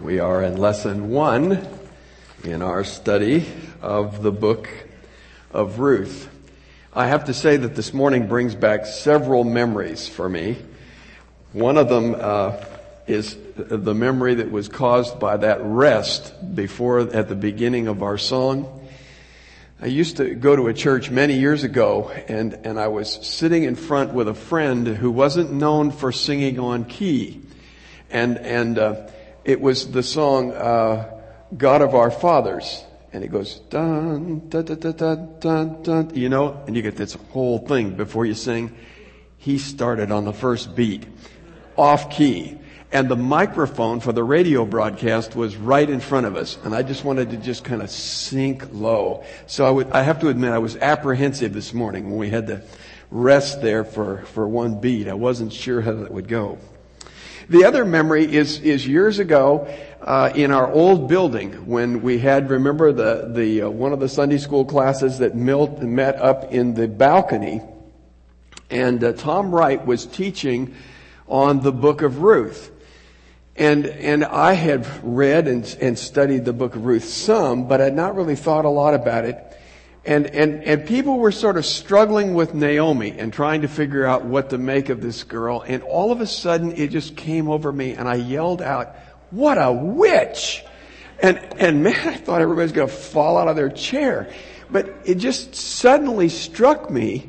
We are in lesson 1 in our study of the book of Ruth. I have to say that this morning brings back several memories for me. One of them is the memory that was caused by that rest at the beginning of our song. I used to go to a church many years ago, and I was sitting in front with a friend who wasn't known for singing on key. And it was the song, God of Our Fathers. And it goes, dun, dun, dun, dun, dun, dun, dun, you know, and you get this whole thing before you sing. He started on the first beat, off key. And the microphone for the radio broadcast was right in front of us. And I just wanted to just kind of sink low. So I have to admit, I was apprehensive this morning when we had to rest there for one beat. I wasn't sure how that would go. The other memory is years ago in our old building when we had, remember the one of the Sunday school classes that met up in the balcony, and Tom Wright was teaching on the book of Ruth. And I had read and studied the book of Ruth some, but had not really thought a lot about it. And people were sort of struggling with Naomi and trying to figure out what to make of this girl. And all of a sudden it just came over me and I yelled out, "What a witch!" And man, I thought everybody's going to fall out of their chair. But it just suddenly struck me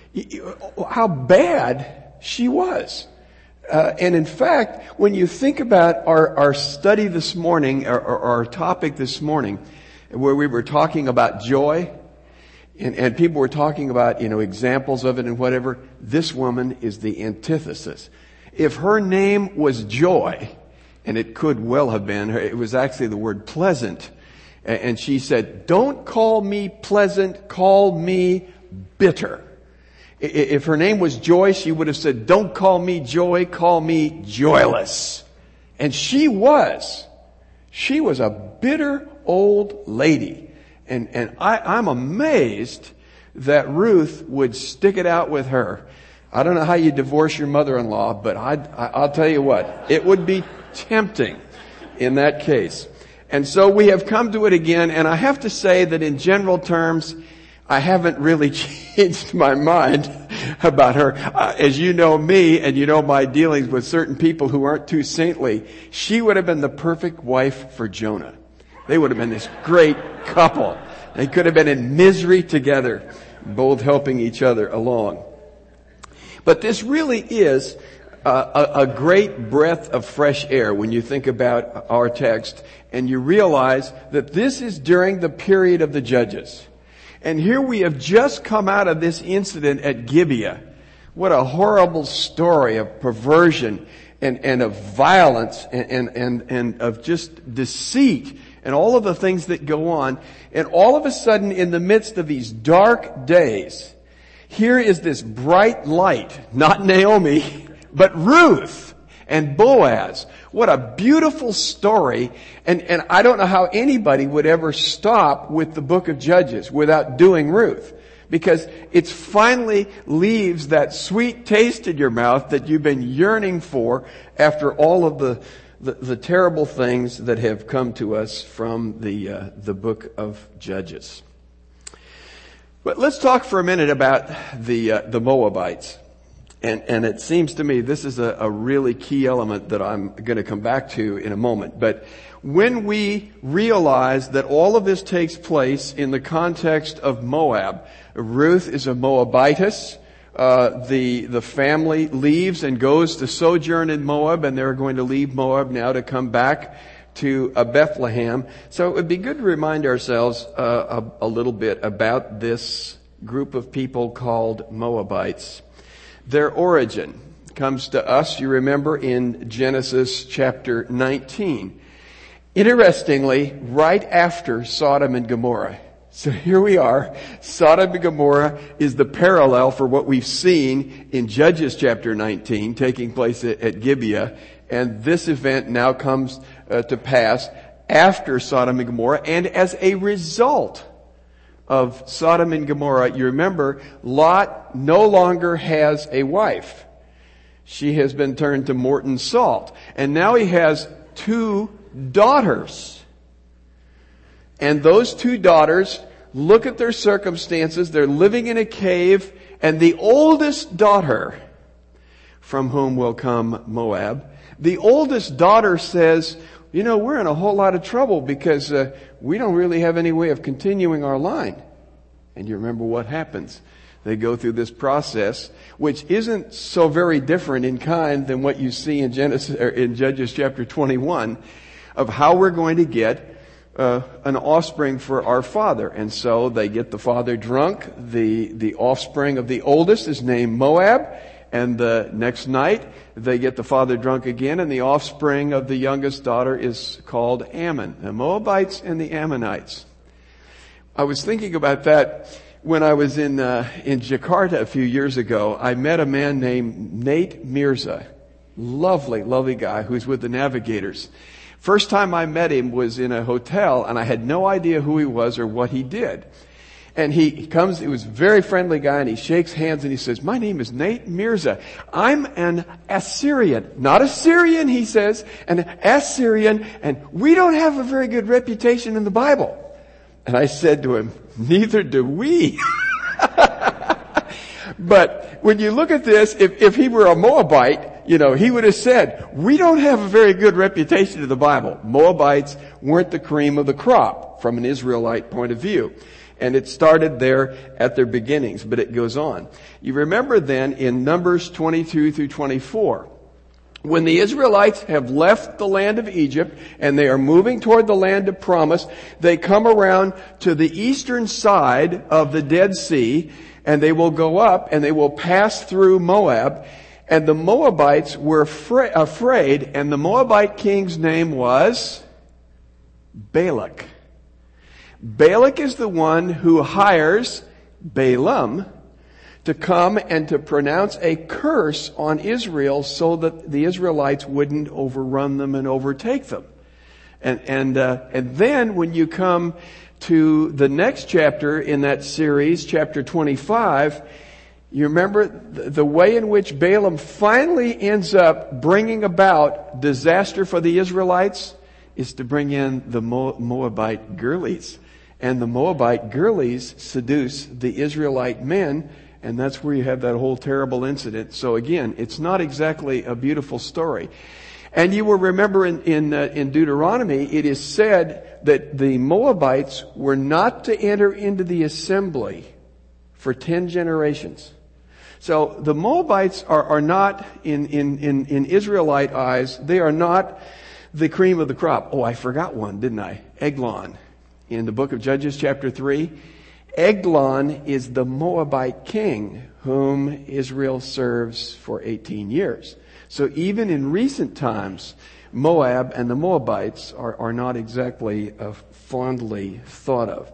how bad she was. And in fact, when you think about our study this morning, or our topic this morning, where we were talking about joy, and people were talking about, examples of it and whatever, this woman is the antithesis. If her name was Joy, and it could well have been, it was actually the word pleasant, and she said, "Don't call me pleasant, call me bitter." If her name was Joy, she would have said, "Don't call me joy, call me joyless." And she was a bitter old lady. And I'm amazed that Ruth would stick it out with her. I don't know how you divorce your mother-in-law, but I'll tell you what, it would be tempting in that case. And so we have come to it again, and I have to say that in general terms, I haven't really changed my mind about her. As you know me, and you know my dealings with certain people who aren't too saintly, she would have been the perfect wife for Jonah. They would have been this great couple. They could have been in misery together, both helping each other along. But this really is a great breath of fresh air when you think about our text, and you realize that this is during the period of the Judges. And here we have just come out of this incident at Gibeah. What a horrible story of perversion and of violence and of just deceit and all of the things that go on. And all of a sudden, in the midst of these dark days, here is this bright light, not Naomi, but Ruth and Boaz. What a beautiful story. And I don't know how anybody would ever stop with the book of Judges without doing Ruth. Because it finally leaves that sweet taste in your mouth that you've been yearning for after all of the terrible things that have come to us from the book of Judges. But let's talk for a minute about the Moabites. And it seems to me this is a really key element that I'm going to come back to in a moment. But when we realize that all of this takes place in the context of Moab, Ruth is a Moabitess. The family leaves and goes to sojourn in Moab, and they're going to leave Moab now to come back to Bethlehem. So it would be good to remind ourselves a little bit about this group of people called Moabites. Their origin comes to us, you remember, in Genesis chapter 19. Interestingly, right after Sodom and Gomorrah. So here we are. Sodom and Gomorrah is the parallel for what we've seen in Judges chapter 19 taking place at Gibeah. And this event now comes to pass after Sodom and Gomorrah. And as a result of Sodom and Gomorrah, you remember, Lot no longer has a wife. She has been turned to Morton Salt. And now he has two daughters. And those 2 daughters look at their circumstances. They're living in a cave, and the oldest daughter, from whom will come Moab, the oldest daughter says, we're in a whole lot of trouble because we don't really have any way of continuing our line. And you remember what happens. They go through this process, which isn't so very different in kind than what you see in Judges chapter 21, of how we're going to get an offspring for our father. And so they get the father drunk. The offspring of the oldest is named Moab. And the next night, they get the father drunk again, and the offspring of the youngest daughter is called Ammon. The Moabites and the Ammonites. I was thinking about that when I was in Jakarta a few years ago. I met a man named Nate Mirza. Lovely, lovely guy who's with the Navigators. First time I met him was in a hotel, and I had no idea who he was or what he did. And he comes, he was a very friendly guy, and he shakes hands and he says, "My name is Nate Mirza. I'm an Assyrian." Not a Syrian, he says, an Assyrian, and we don't have a very good reputation in the Bible. And I said to him, "Neither do we." But when you look at this, if he were a Moabite, he would have said, "We don't have a very good reputation in the Bible." Moabites weren't the cream of the crop from an Israelite point of view. And it started there at their beginnings, but it goes on. You remember then in Numbers 22 through 24, when the Israelites have left the land of Egypt and they are moving toward the land of promise, they come around to the eastern side of the Dead Sea, and they will go up and they will pass through Moab. And the Moabites were afraid, and the Moabite king's name was Balak. Balak is the one who hires Balaam to come and to pronounce a curse on Israel so that the Israelites wouldn't overrun them and overtake them. And then when you come to the next chapter in that series, chapter 25, you remember the way in which Balaam finally ends up bringing about disaster for the Israelites is to bring in the Moabite girlies. And the Moabite girlies seduce the Israelite men, and that's where you have that whole terrible incident. So again, it's not exactly a beautiful story. And you will remember in Deuteronomy, it is said that the Moabites were not to enter into the assembly for 10 generations. So the Moabites are not, in Israelite eyes, they are not the cream of the crop. Oh, I forgot one, didn't I? Eglon. In the book of Judges chapter 3, Eglon is the Moabite king whom Israel serves for 18 years. So even in recent times, Moab and the Moabites are not exactly fondly thought of.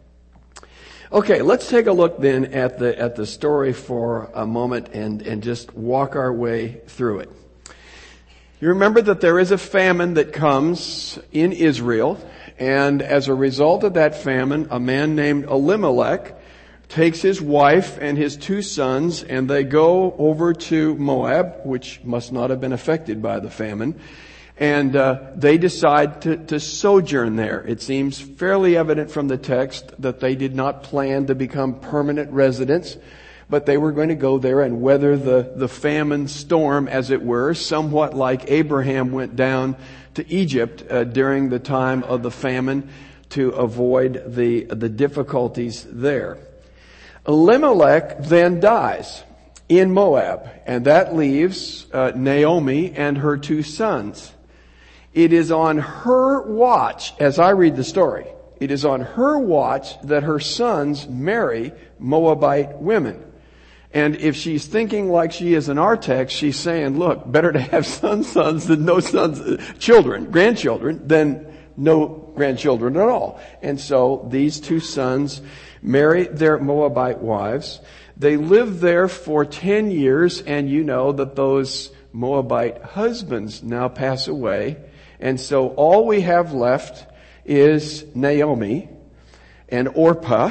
Okay, let's take a look then at the story for a moment and just walk our way through it. You remember that there is a famine that comes in Israel, and as a result of that famine, a man named Elimelech takes his wife and his 2 sons, and they go over to Moab, which must not have been affected by the famine, and they decide to sojourn there. It seems fairly evident from the text that they did not plan to become permanent residents, but they were going to go there and weather the famine storm, as it were, somewhat like Abraham went down to Egypt during the time of the famine to avoid the difficulties there. Elimelech then dies in Moab, and that leaves Naomi and her 2 sons. It is on her watch, as I read the story, it is on her watch that her sons marry Moabite women. And if she's thinking like she is in our text, she's saying, look, better to have sons than no grandchildren, than no grandchildren at all. And so these 2 sons marry their Moabite wives. They live there for 10 years, and you know that those Moabite husbands now pass away. And so all we have left is Naomi and Orpah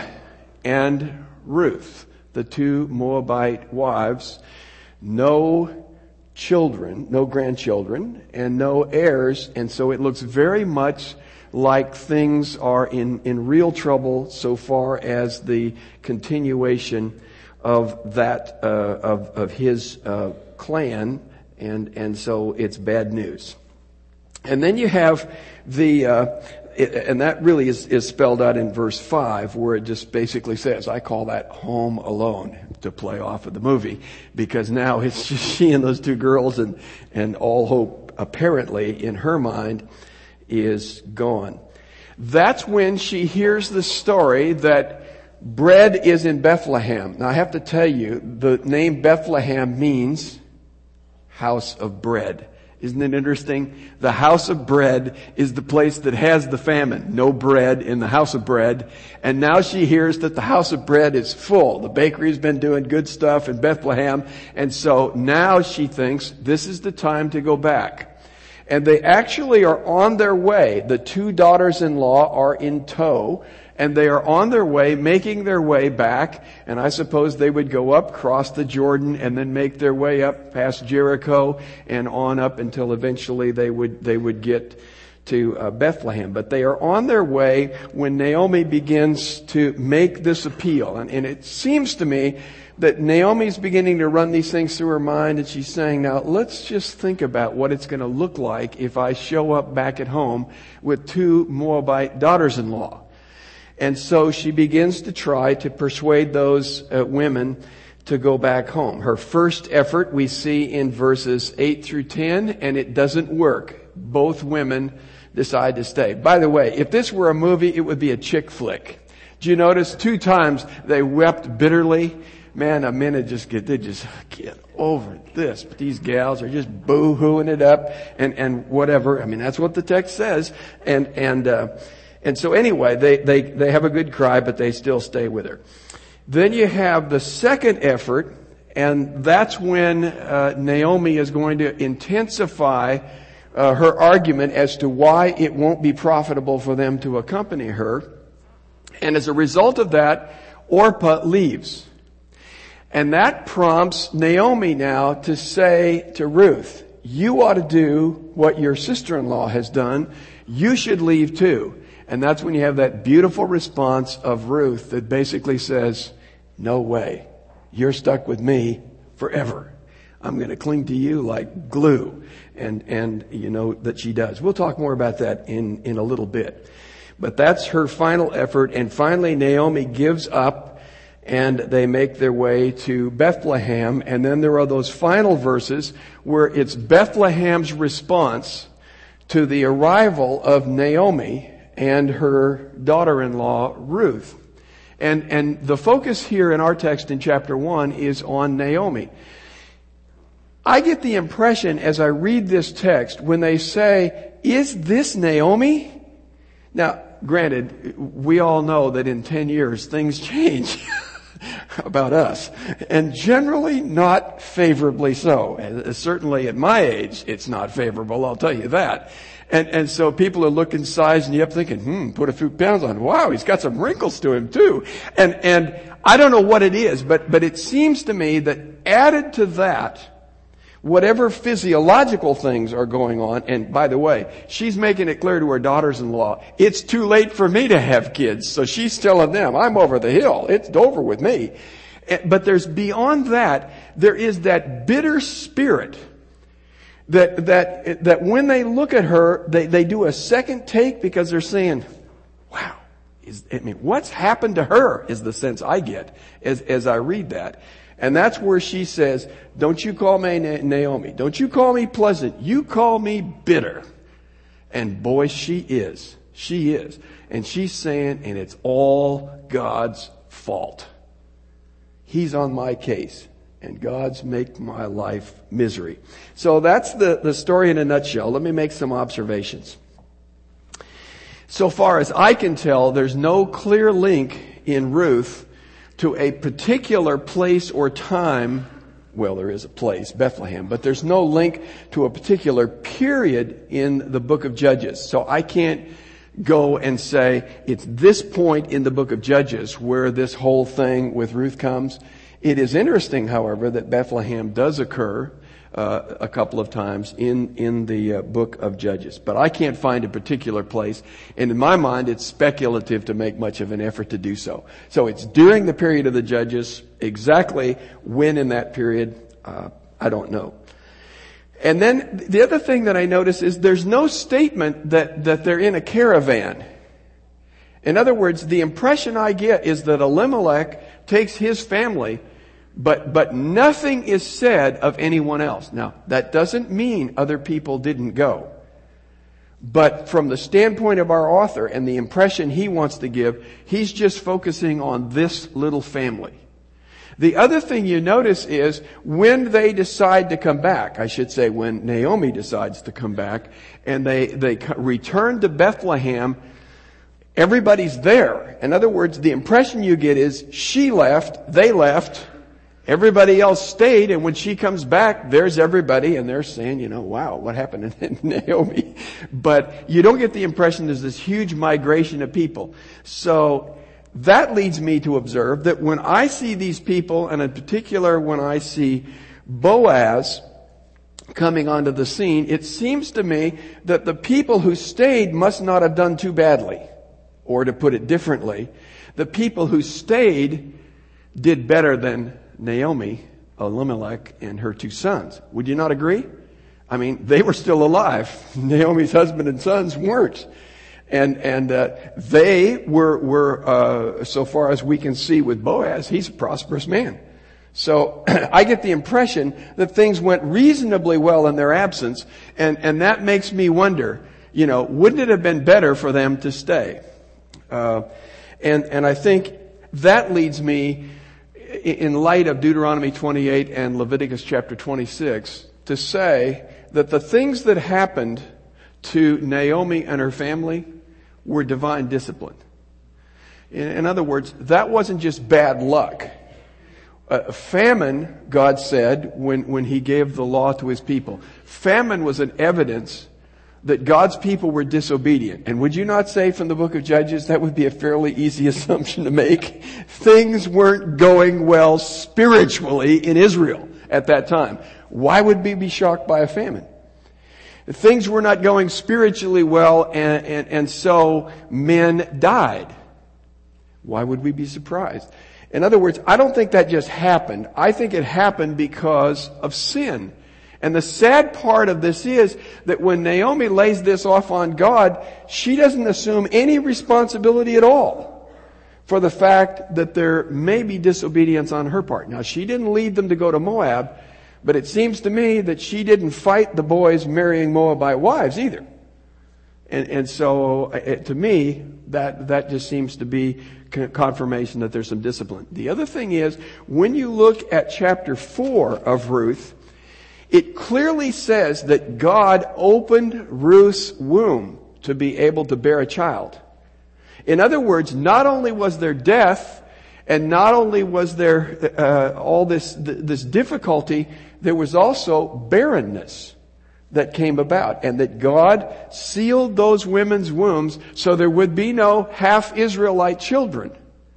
and Ruth, the 2 Moabite wives. No children, no grandchildren, and no heirs. And so it looks very much like things are in real trouble so far as the continuation of that, of his clan. And so it's bad news. And then you have and that really is spelled out in verse 5, where it just basically says, I call that Home Alone, to play off of the movie, because now it's just she and those two girls, and all hope apparently in her mind is gone. That's when she hears the story that bread is in Bethlehem. Now I have to tell you, the name Bethlehem means house of bread. Isn't it interesting? The house of bread is the place that has the famine. No bread in the house of bread. And now she hears that the house of bread is full. The bakery's been doing good stuff in Bethlehem. And so now she thinks this is the time to go back. And they actually are on their way. The two daughters-in-law are in tow. And they are on their way, making their way back. And I suppose they would go up, cross the Jordan, and then make their way up past Jericho and on up until eventually they would get to Bethlehem. But they are on their way when Naomi begins to make this appeal. And it seems to me that Naomi's beginning to run these things through her mind, and she's saying, now let's just think about what it's going to look like if I show up back at home with two Moabite daughters-in-law. And so she begins to try to persuade those women to go back home. Her first effort we see in verses 8 through 10, and it doesn't work. Both women decide to stay. By the way, if this were a movie, it would be a chick flick. Do you notice 2 times they wept bitterly? Man, the men they just get over this. But these gals are just boo-hooing it up and whatever. I mean, that's what the text says. And so anyway, they have a good cry, but they still stay with her. Then you have the second effort, and that's when Naomi is going to intensify her argument as to why it won't be profitable for them to accompany her. And as a result of that, Orpah leaves. And that prompts Naomi now to say to Ruth, you ought to do what your sister-in-law has done. You should leave too. And that's when you have that beautiful response of Ruth that basically says, no way. You're stuck with me forever. I'm going to cling to you like glue. And you know that she does. We'll talk more about that in a little bit. But that's her final effort. And finally Naomi gives up and they make their way to Bethlehem. And then there are those final verses where it's Bethlehem's response to the arrival of Naomi and her daughter-in-law, Ruth. And the focus here in our text in chapter 1 is on Naomi. I get the impression as I read this text, when they say, is this Naomi? Now, granted, we all know that in 10 years things change about us. And generally not favorably so. Certainly at my age, it's not favorable, I'll tell you that. And so people are looking sizing you up thinking, put a few pounds on. Wow, he's got some wrinkles to him too. And I don't know what it is, but it seems to me that added to that, whatever physiological things are going on, and by the way, she's making it clear to her daughters-in-law, it's too late for me to have kids. So she's telling them, I'm over the hill. It's over with me. But there's beyond that, there is that bitter spirit that when they look at her, they do a second take because they're saying, wow, what's happened to her is the sense I get as I read that. And that's where she says, don't you call me Naomi. Don't you call me pleasant. You call me bitter. And boy, she is. She is. And she's saying, and it's all God's fault. He's on my case. And God's make my life misery. So that's the story in a nutshell. Let me make some observations. So far as I can tell, there's no clear link in Ruth to a particular place or time. Well, there is a place, Bethlehem, but there's no link to a particular period in the book of Judges. So I can't go and say it's this point in the book of Judges where this whole thing with Ruth comes. It is interesting, however, that Bethlehem does occur a couple of times in the book of Judges. But I can't find a particular place, and in my mind it's speculative to make much of an effort to do so. So it's during the period of the Judges. Exactly when in that period, I don't know. And then the other thing that I notice is there's no statement that they're in a caravan. In other words, the impression I get is that Elimelech takes his family, but nothing is said of anyone else. Now, that doesn't mean other people didn't go. But from the standpoint of our author and the impression he wants to give, he's just focusing on this little family. The other thing you notice is when they decide to come back, I should say when Naomi decides to come back, and they return to Bethlehem, everybody's there. In other words, the impression you get is she left, they left, everybody else stayed, and when she comes back, there's everybody, and they're saying, wow, what happened to Naomi? But you don't get the impression there's this huge migration of people. So that leads me to observe that when I see these people, and in particular when I see Boaz coming onto the scene, it seems to me that the people who stayed must not have done too badly. Or to put it differently, the people who stayed did better than Naomi, Elimelech, and her two sons. Would you not agree? I mean, they were still alive. Naomi's husband and sons weren't. And they were so far as we can see with Boaz, he's a prosperous man. So I get the impression that things went reasonably well in their absence, and that makes me wonder, wouldn't it have been better for them to stay? And I think that leads me, in light of Deuteronomy 28 and Leviticus chapter 26, to say that the things that happened to Naomi and her family were divine discipline. In other words, that wasn't just bad luck. Famine, God said, when He gave the law to His people, famine was an evidence that God's people were disobedient. And would you not say from the book of Judges, that would be a fairly easy assumption to make? Things weren't going well spiritually in Israel at that time. Why would we be shocked by a famine? Things were not going spiritually well, and so men died. Why would we be surprised? In other words, I don't think that just happened. I think it happened because of sin. And the sad part of this is that when Naomi lays this off on God, she doesn't assume any responsibility at all for the fact that there may be disobedience on her part. Now, she didn't lead them to go to Moab, but it seems to me that she didn't fight the boys marrying Moabite wives either. And so, to me, that just seems to be confirmation that there's some discipline. The other thing is, when you look at chapter 4 of Ruth, it clearly says that God opened Ruth's womb to be able to bear a child. In other words, not only was there death, and not only was there all this difficulty, there was also barrenness that came about, and that God sealed those women's wombs so there would be no half-Israelite children,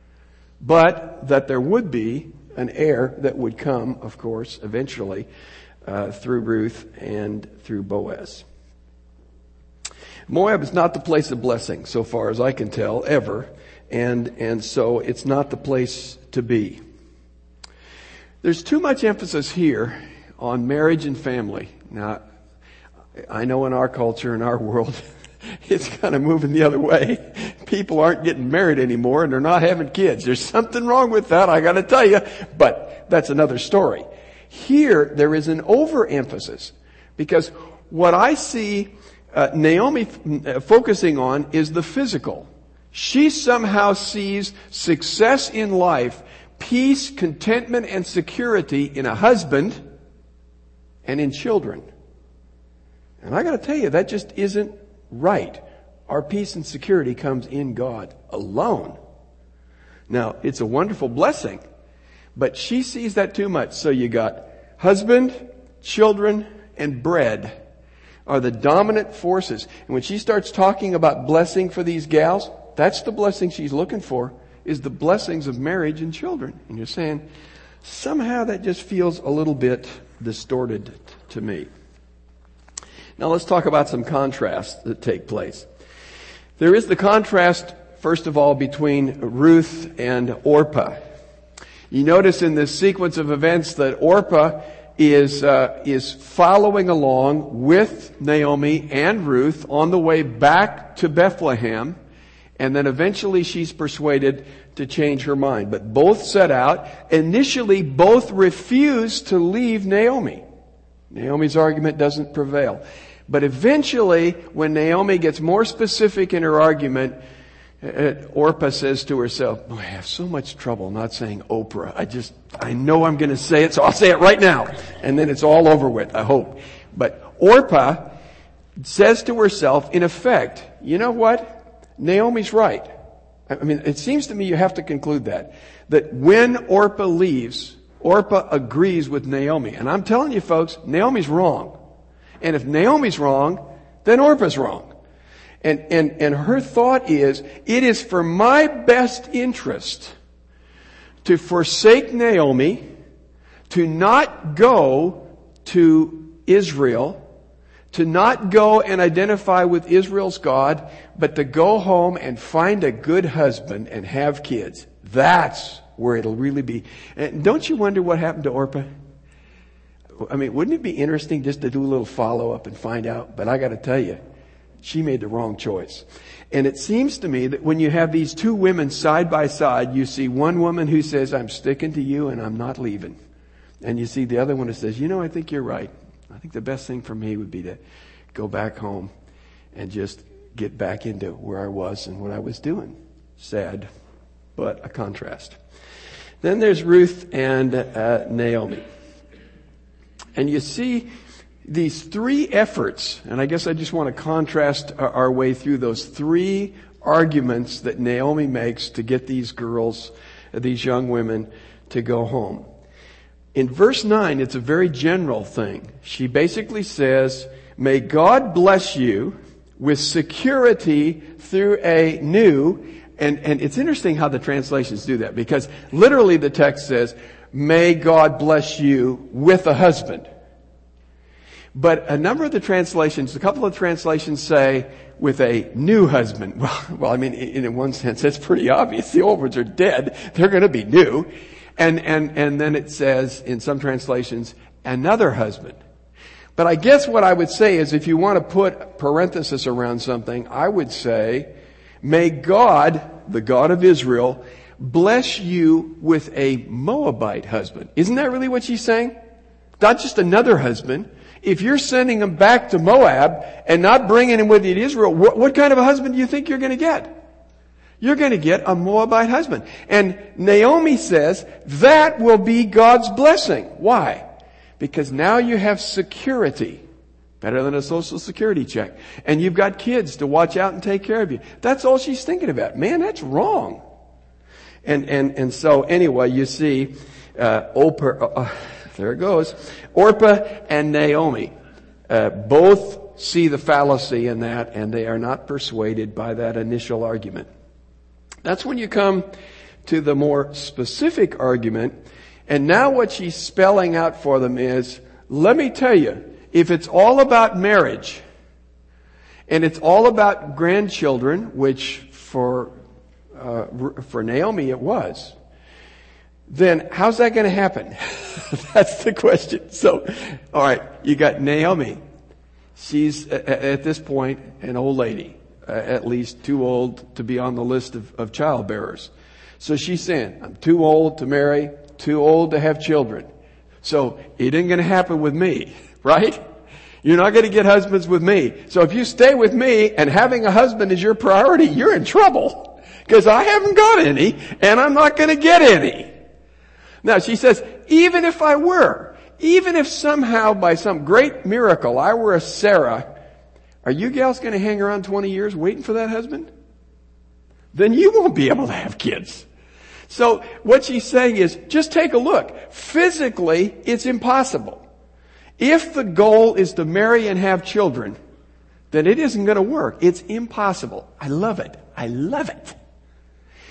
but that there would be an heir that would come, of course, eventually through Ruth and through Boaz. Moab is not the place of blessing, so far as I can tell, ever, and so it's not the place to be. There's too much emphasis here on marriage and family. Now, I know in our culture, in our world, it's kind of moving the other way. People aren't getting married anymore, and they're not having kids. There's something wrong with that, I gotta tell you, but that's another story. Here, there is an overemphasis, because what I see Naomi focusing on is the physical. She somehow sees success in life, peace, contentment, and security in a husband and in children. And I got to tell you, that just isn't right. Our peace and security comes in God alone. Now, it's a wonderful blessing, but she sees that too much. So you got husband, children, and bread are the dominant forces. And when she starts talking about blessing for these gals, that's the blessing she's looking for, is the blessings of marriage and children. And you're saying, somehow that just feels a little bit distorted to me. Now let's talk about some contrasts that take place. There is the contrast, first of all, between Ruth and Orpah. You notice in this sequence of events that Orpah is following along with Naomi and Ruth on the way back to Bethlehem, and then eventually she's persuaded to change her mind. But both set out. Initially, both refuse to leave Naomi. Naomi's argument doesn't prevail. But eventually, when Naomi gets more specific in her argument, Orpah says to herself, "Oh, I have so much trouble not saying Oprah. I know I'm going to say it, so I'll say it right now." And then it's all over with, I hope. But Orpah says to herself, in effect, you know what? Naomi's right. I mean, it seems to me you have to conclude that when Orpah leaves, Orpah agrees with Naomi. And I'm telling you folks, Naomi's wrong. And if Naomi's wrong, then Orpah's wrong. And her thought is, it is for my best interest to forsake Naomi, to not go to Israel, to not go and identify with Israel's God, but to go home and find a good husband and have kids. That's where it'll really be. And don't you wonder what happened to Orpah? I mean, wouldn't it be interesting just to do a little follow-up and find out? But I got to tell you, she made the wrong choice. And it seems to me that when you have these two women side by side, you see one woman who says, "I'm sticking to you and I'm not leaving." And you see the other one who says, "You know, I think you're right. I think the best thing for me would be to go back home and just get back into where I was and what I was doing." Sad, but a contrast. Then there's Ruth and Naomi. And you see these three efforts, and I guess I just want to contrast our way through those three arguments that Naomi makes to get these girls, these young women, to go home. In verse 9, it's a very general thing. She basically says, "May God bless you with security through a new," and it's interesting how the translations do that, because literally the text says, "May God bless you with a husband." But a number of the translations, a couple of translations say, "with a new husband." Well, I mean, in one sense, that's pretty obvious. The old ones are dead. They're going to be new. And then it says, in some translations, "another husband." But I guess what I would say is, if you want to put parenthesis around something, I would say, "May God, the God of Israel, bless you with a Moabite husband." Isn't that really what she's saying? Not just another husband. If you're sending him back to Moab and not bringing him with you to Israel, what kind of a husband do you think you're going to get? You're going to get a Moabite husband. And Naomi says that will be God's blessing. Why? Because now you have security. Better than a social security check. And you've got kids to watch out and take care of you. That's all she's thinking about. Man, that's wrong. And so anyway, you see, there it goes. Orpah and Naomi both see the fallacy in that, and they are not persuaded by that initial argument. That's when you come to the more specific argument. And now what she's spelling out for them is, let me tell you, if it's all about marriage, and it's all about grandchildren, which for Naomi it was, then how's that going to happen? That's the question. So, all right, you got Naomi. She's at this point an old lady, at least too old to be on the list of childbearers. So she's saying, "I'm too old to marry, too old to have children. So it ain't going to happen with me," right? "You're not going to get husbands with me. So if you stay with me and having a husband is your priority, you're in trouble, because I haven't got any and I'm not going to get any." Now she says, even if somehow by some great miracle I were a Sarah, are you gals going to hang around 20 years waiting for that husband? Then you won't be able to have kids. So what she's saying is, just take a look. Physically, it's impossible. If the goal is to marry and have children, then it isn't going to work. It's impossible. I love it. I love it.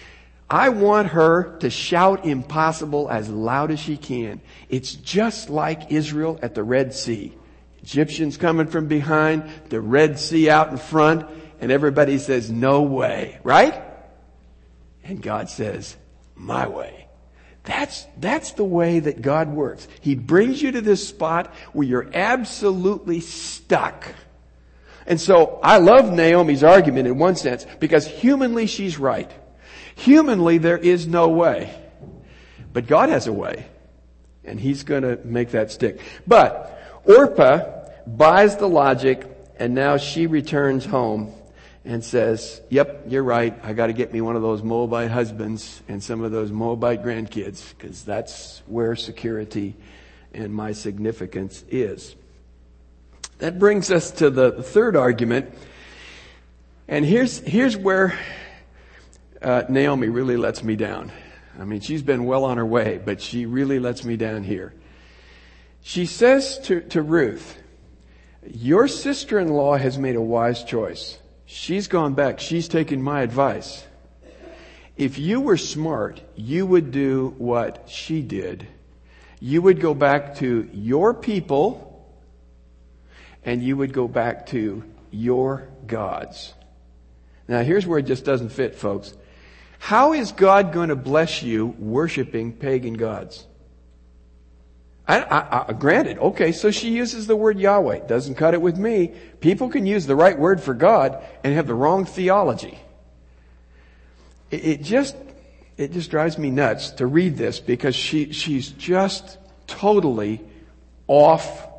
I want her to shout impossible as loud as she can. It's just like Israel at the Red Sea. Egyptians coming from behind, the Red Sea out in front, and everybody says, no way, right? And God says, my way. That's the way that God works. He brings you to this spot where you're absolutely stuck. And so I love Naomi's argument in one sense, because humanly she's right. Humanly, there is no way. But God has a way. And He's going to make that stick. But Orpah buys the logic, and now she returns home and says, yep, you're right. I got to get me one of those Moabite husbands and some of those Moabite grandkids, because that's where security and my significance is. That brings us to the third argument. And here's where Naomi really lets me down. I mean, she's been well on her way, but she really lets me down here. She says to Ruth, your sister-in-law has made a wise choice. She's gone back. She's taken my advice. If you were smart, you would do what she did. You would go back to your people, and you would go back to your gods. Now, here's where it just doesn't fit, folks. How is God going to bless you worshiping pagan gods? Granted, okay, so she uses the word Yahweh. Doesn't cut it with me. People can use the right word for God and have the wrong theology. It just drives me nuts to read this, because she's just totally off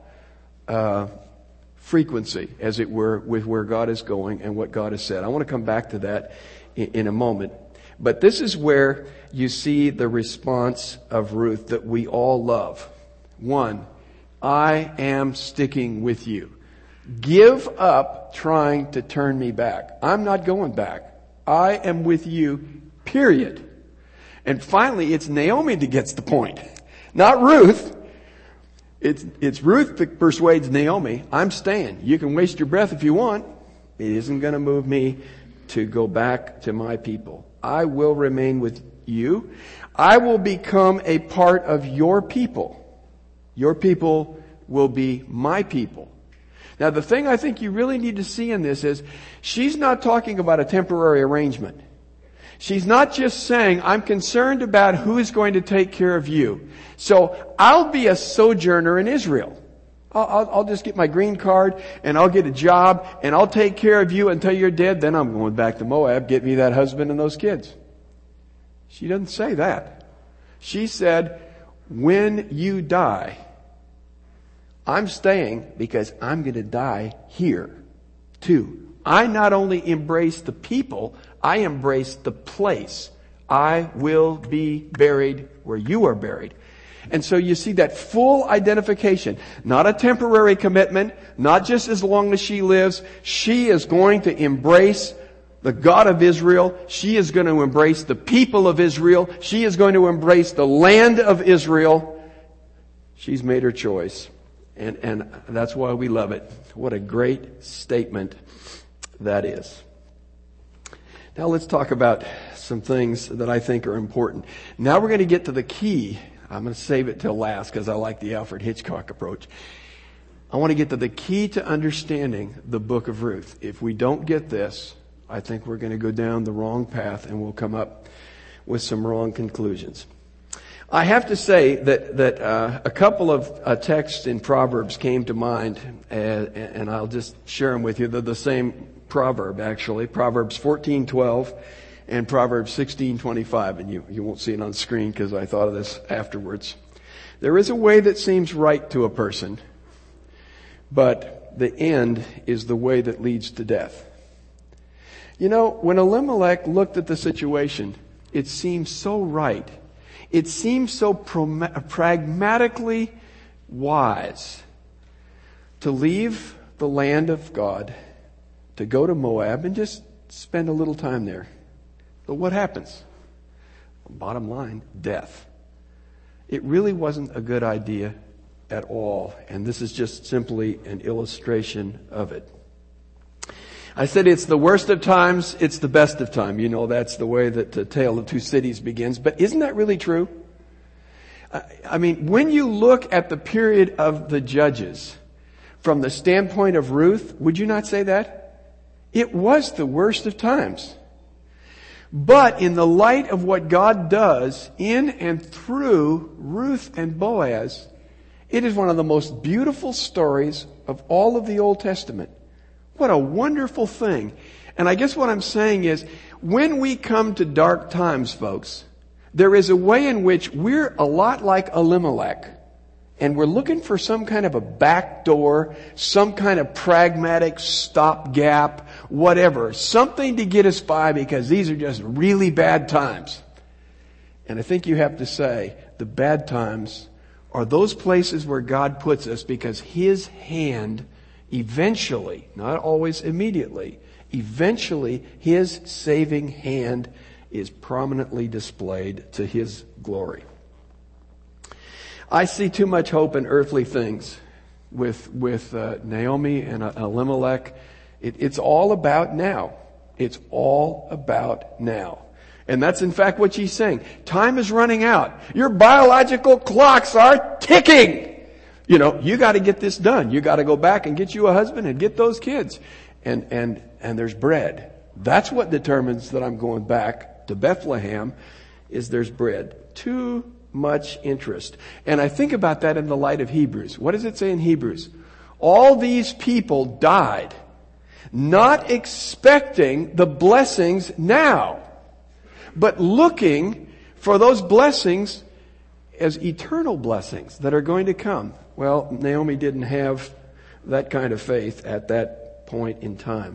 frequency, as it were, with where God is going and what God has said. I want to come back to that in a moment. But this is where you see the response of Ruth that we all love. 1, I am sticking with you. Give up trying to turn me back. I'm not going back. I am with you, period. And finally, it's Naomi that gets the point, not Ruth. It's Ruth that persuades Naomi, I'm staying. You can waste your breath if you want. It isn't going to move me to go back to my people. I will remain with you. I will become a part of your people. Your people will be my people. Now, the thing I think you really need to see in this is she's not talking about a temporary arrangement. She's not just saying, I'm concerned about who is going to take care of you. So I'll be a sojourner in Israel. I'll just get my green card and I'll get a job and I'll take care of you until you're dead. Then I'm going back to Moab, get me that husband and those kids. She doesn't say that. She said, when you die, I'm staying because I'm going to die here too. I not only embrace the people, I embrace the place. I will be buried where you are buried. And so you see that full identification, not a temporary commitment, not just as long as she lives. She is going to embrace the God of Israel. She is going to embrace the people of Israel. She is going to embrace the land of Israel. She's made her choice. And that's why we love it. What a great statement that is. Now let's talk about some things that I think are important. Now we're going to get to the key. I'm going to save it till last because I like the Alfred Hitchcock approach. I want to get to the key to understanding the book of Ruth. If we don't get this, I think we're going to go down the wrong path and we'll come up with some wrong conclusions. I have to say that a couple of texts in Proverbs came to mind, and I'll just share them with you. They're the same proverb, actually. Proverbs 14:12 and Proverbs 16:25, and you won't see it on screen because I thought of this afterwards. There is a way that seems right to a person, but the end is the way that leads to death. You know, when Elimelech looked at the situation, it seemed so right. It seems so pragmatically wise to leave the land of God, to go to Moab and just spend a little time there. But what happens? Bottom line, death. It really wasn't a good idea at all, and this is just simply an illustration of it. I said it's the worst of times, it's the best of time. You know, that's the way that the Tale of Two Cities begins. But isn't that really true? I mean, when you look at the period of the judges from the standpoint of Ruth, would you not say that? It was the worst of times. But in the light of what God does in and through Ruth and Boaz, it is one of the most beautiful stories of all of the Old Testament. What a wonderful thing. And I guess what I'm saying is, when we come to dark times, folks, there is a way in which we're a lot like Elimelech. And we're looking for some kind of a back door, some kind of pragmatic stopgap, whatever. Something to get us by because these are just really bad times. And I think you have to say the bad times are those places where God puts us because His hand eventually, not always immediately, eventually His saving hand is prominently displayed to His glory. I see too much hope in earthly things with Naomi and Elimelech. It's all about now. It's all about now. And that's in fact what she's saying. Time is running out. Your biological clocks are ticking. You know, you got to get this done. You got to go back and get you a husband and get those kids. And there's bread. That's what determines that I'm going back to Bethlehem, is there's bread. Too much interest. And I think about that in the light of Hebrews. What does it say in Hebrews? All these people died, not expecting the blessings now, but looking for those blessings as eternal blessings that are going to come. Well, Naomi didn't have that kind of faith at that point in time.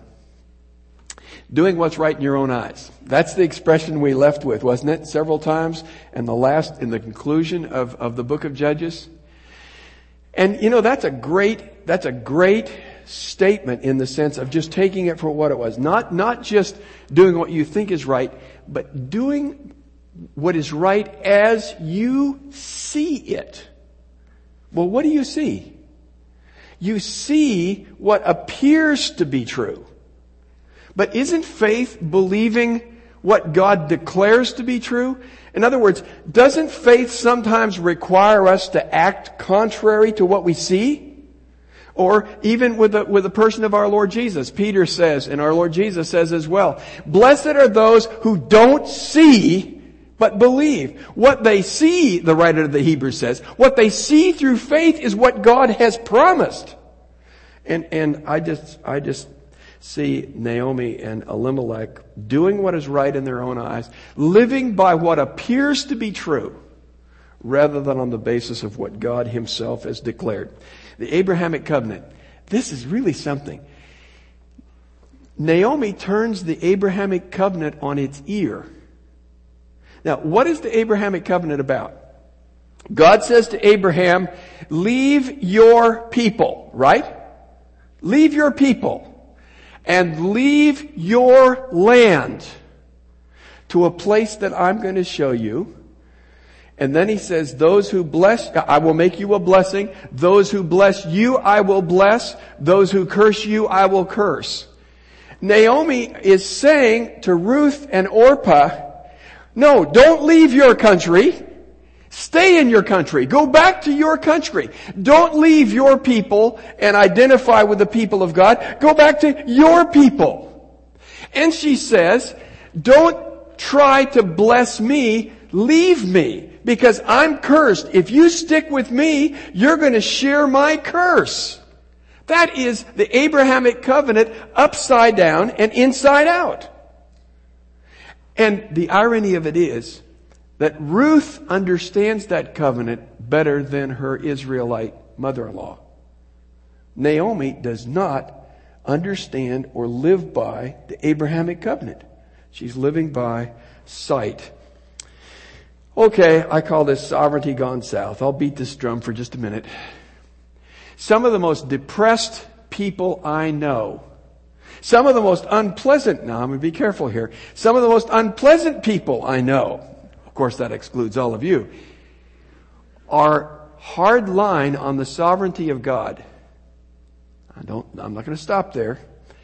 Doing what's right in your own eyes. That's the expression we left with, wasn't it? Several times in the conclusion of the book of Judges. And you know, that's a great statement in the sense of just taking it for what it was. Not just doing what you think is right, but doing what is right as you see it. Well, what do you see? You see what appears to be true. But isn't faith believing what God declares to be true? In other words, doesn't faith sometimes require us to act contrary to what we see? Or even with the person of our Lord Jesus, Peter says, and our Lord Jesus says as well, blessed are those who don't see but believe. What they see, the writer of the Hebrews says, what they see through faith is what God has promised. And I just see Naomi and Elimelech doing what is right in their own eyes, living by what appears to be true, rather than on the basis of what God Himself has declared. The Abrahamic covenant. This is really something. Naomi turns the Abrahamic covenant on its ear. Now, what is the Abrahamic covenant about? God says to Abraham, leave your people, right? Leave your people. And leave your land to a place that I'm going to show you. And then He says, those who bless, I will make you a blessing. Those who bless you, I will bless. Those who curse you, I will curse. Naomi is saying to Ruth and Orpah, no, don't leave your country. Stay in your country. Go back to your country. Don't leave your people and identify with the people of God. Go back to your people. And she says, don't try to bless me. Leave me, because I'm cursed. If you stick with me, you're going to share my curse. That is the Abrahamic covenant upside down and inside out. And the irony of it is that Ruth understands that covenant better than her Israelite mother-in-law. Naomi does not understand or live by the Abrahamic covenant. She's living by sight. Okay, I call this sovereignty gone south. I'll beat this drum for just a minute. Some of the most depressed people I know, some of the most unpleasant, now I'm going to be careful here, some of the most unpleasant people I know, of course that excludes all of you, are hard line on the sovereignty of God. I'm not going to stop there.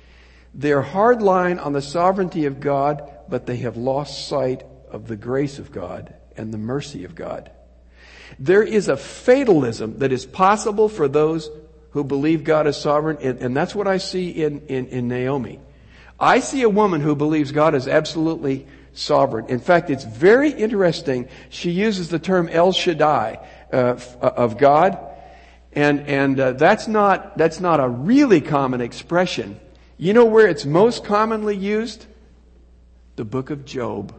They're hardline on the sovereignty of God, but they have lost sight of the grace of God and the mercy of God. There is a fatalism that is possible for those who believe God is sovereign, and that's what I see in Naomi. I see a woman who believes God is absolutely sovereign. In fact, it's very interesting. She uses the term El Shaddai of God, and that's not a really common expression. You know where it's most commonly used? The book of Job.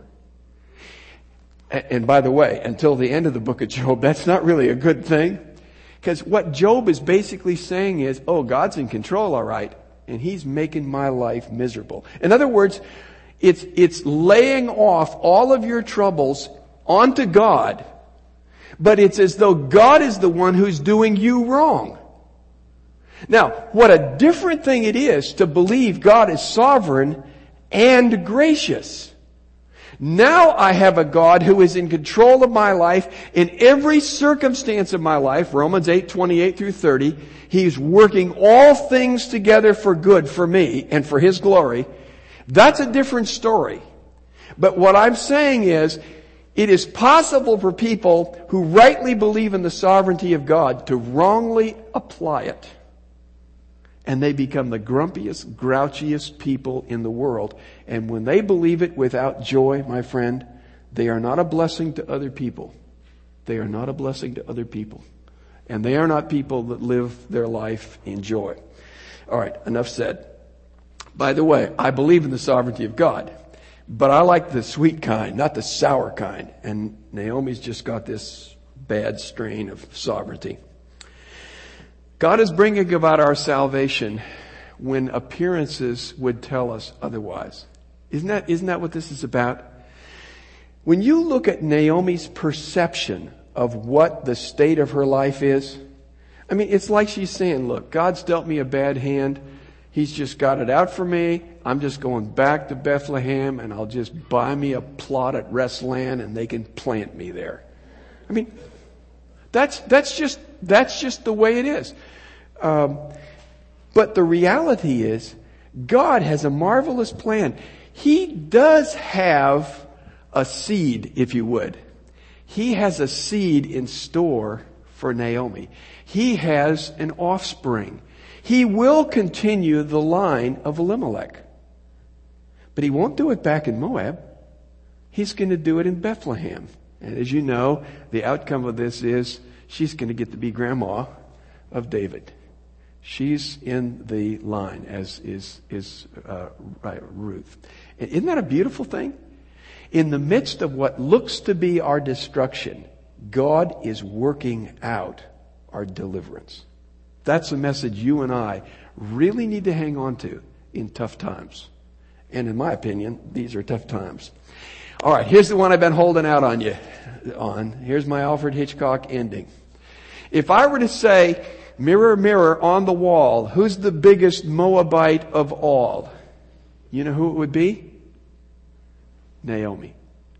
And by the way, until the end of the book of Job, that's not really a good thing. Because what Job is basically saying is, oh, God's in control, all right, and He's making my life miserable. In other words, it's laying off all of your troubles onto God, but it's as though God is the one who's doing you wrong. Now, what a different thing it is to believe God is sovereign and gracious. Now I have a God who is in control of my life in every circumstance of my life. Romans 8:28 through 30. He's working all things together for good for me and for His glory. That's a different story. But what I'm saying is, it is possible for people who rightly believe in the sovereignty of God to wrongly apply it. And they become the grumpiest, grouchiest people in the world. And when they believe it without joy, my friend, they are not a blessing to other people. They are not a blessing to other people. And they are not people that live their life in joy. All right, enough said. By the way, I believe in the sovereignty of God. But I like the sweet kind, not the sour kind. And Naomi's just got this bad strain of sovereignty. God is bringing about our salvation when appearances would tell us otherwise. Isn't that what this is about? When you look at Naomi's perception of what the state of her life is, I mean, it's like she's saying, look, God's dealt me a bad hand. He's just got it out for me. I'm just going back to Bethlehem and I'll just buy me a plot at Restland and they can plant me there. I mean, that's just the way it is. But the reality is, God has a marvelous plan. He does have a seed, if you would. He has a seed in store for Naomi. He has an offspring. He will continue the line of Elimelech. But He won't do it back in Moab. He's going to do it in Bethlehem. And as you know, the outcome of this is she's going to get to be grandma of David. She's in the line, as is Ruth. Isn't that a beautiful thing? In the midst of what looks to be our destruction, God is working out our deliverance. That's a message you and I really need to hang on to in tough times. And in my opinion, these are tough times. All right, here's the one I've been holding out on you on. Here's my Alfred Hitchcock ending. If I were to say, mirror, mirror on the wall, who's the biggest Moabite of all? You know who it would be? Naomi.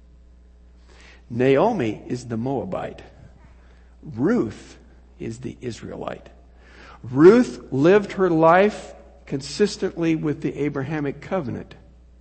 Naomi is the Moabite. Ruth is the Israelite. Ruth lived her life consistently with the Abrahamic covenant.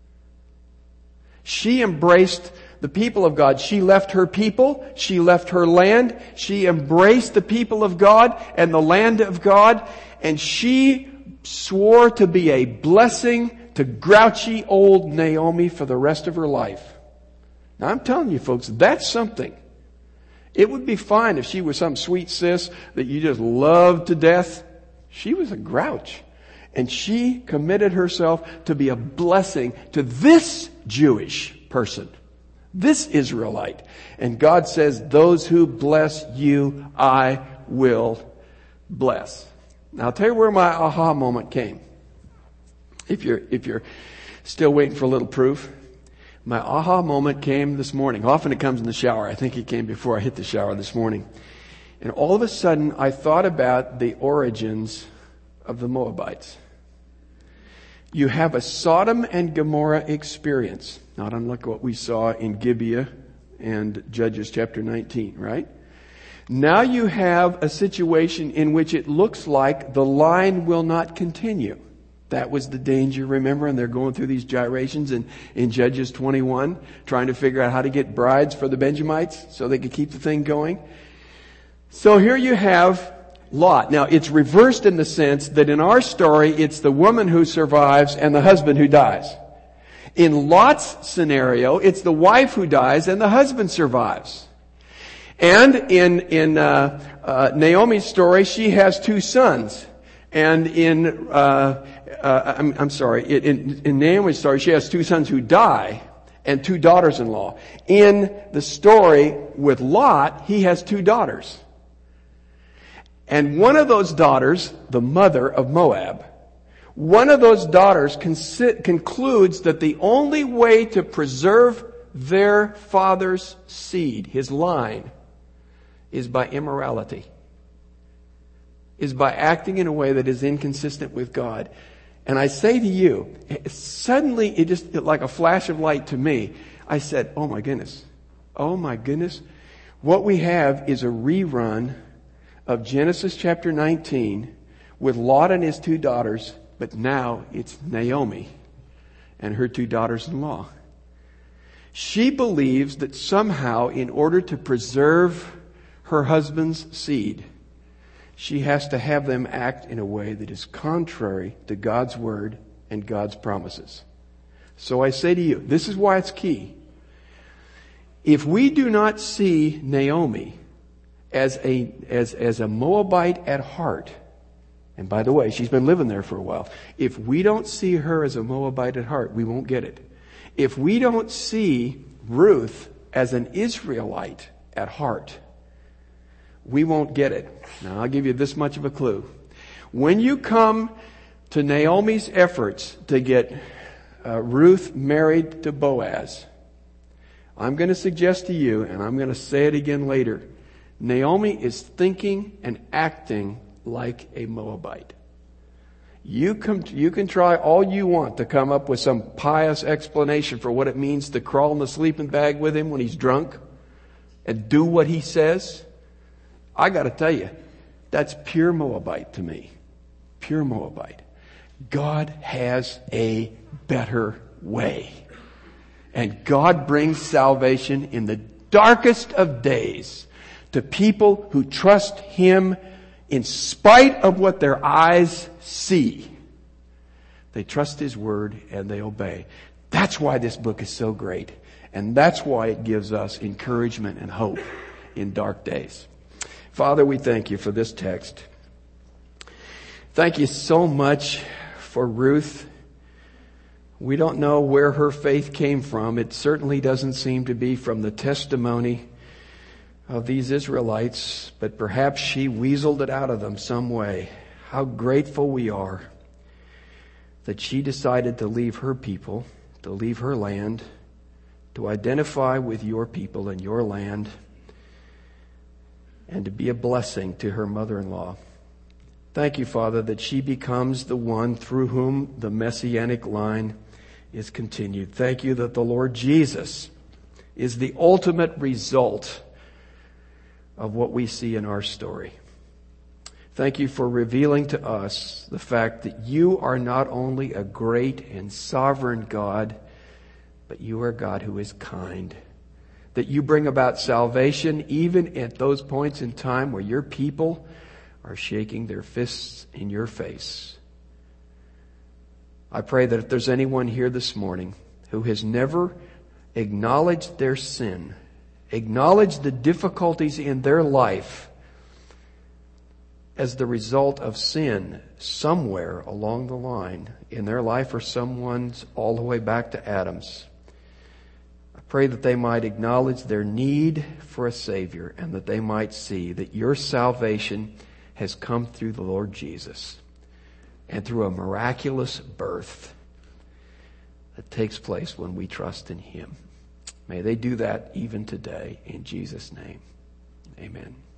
She embraced the people of God. She left her people. She left her land. She embraced the people of God and the land of God. And she swore to be a blessing to grouchy old Naomi for the rest of her life. Now I'm telling you folks, that's something. It would be fine if she was some sweet sis that you just loved to death. She was a grouch. And she committed herself to be a blessing to this Jewish person, this Israelite. And God says, those who bless you, I will bless. Now I'll tell you where my aha moment came. If you're still waiting for a little proof, my aha moment came this morning. Often it comes in the shower. I think it came before I hit the shower this morning. And all of a sudden I thought about the origins of the Moabites. You have a Sodom and Gomorrah experience, not unlike what we saw in Gibeah and Judges chapter 19, right? Now you have a situation in which it looks like the line will not continue. That was the danger, remember? And they're going through these gyrations in Judges 21, trying to figure out how to get brides for the Benjamites so they could keep the thing going. So here you have Lot. Now, it's reversed in the sense that in our story, it's the woman who survives and the husband who dies. In Lot's scenario, it's the wife who dies and the husband survives. And in Naomi's story, she has 2 sons. And in Naomi's story, she has 2 sons who die and 2 daughters-in-law. In the story with Lot, he has 2 daughters. And one of those daughters, the mother of Moab, one of those daughters concludes that the only way to preserve their father's seed, his line, is by immorality. Is by acting in a way that is inconsistent with God. And I say to you, suddenly it just like a flash of light to me. I said, oh my goodness. What we have is a rerun of Genesis chapter 19 with Lot and his 2 daughters, but now it's Naomi and her 2 daughters-in-law. She believes that somehow in order to preserve her husband's seed, she has to have them act in a way that is contrary to God's word and God's promises. So I say to you, this is why it's key. If we do not see Naomi as a Moabite at heart, and by the way, she's been living there for a while. If we don't see her as a Moabite at heart, we won't get it. If we don't see Ruth as an Israelite at heart, we won't get it. Now, I'll give you this much of a clue. When you come to Naomi's efforts to get Ruth married to Boaz, I'm going to suggest to you, and I'm going to say it again later, Naomi is thinking and acting like a Moabite. You can try all you want to come up with some pious explanation for what it means to crawl in the sleeping bag with him when he's drunk and do what he says. I got to tell you, that's pure Moabite to me. Pure Moabite. God has a better way. And God brings salvation in the darkest of days to people who trust Him in spite of what their eyes see. They trust His word and they obey. That's why this book is so great. And that's why it gives us encouragement and hope in dark days. Father, we thank you for this text. Thank you so much for Ruth. We don't know where her faith came from. It certainly doesn't seem to be from the testimony of these Israelites, but perhaps she weaseled it out of them some way. How grateful we are that she decided to leave her people, to leave her land, to identify with your people and your land, and to be a blessing to her mother-in-law. Thank you, Father, that she becomes the one through whom the messianic line is continued. Thank you that the Lord Jesus is the ultimate result of what we see in our story. Thank you for revealing to us the fact that you are not only a great and sovereign God, but you are a God who is kind. That you bring about salvation even at those points in time where your people are shaking their fists in your face. I pray that if there's anyone here this morning who has never acknowledged their sin, acknowledged the difficulties in their life as the result of sin somewhere along the line in their life or someone's all the way back to Adam's, I pray that they might acknowledge their need for a Savior and that they might see that your salvation has come through the Lord Jesus and through a miraculous birth that takes place when we trust in Him. May they do that even today in Jesus' name. Amen.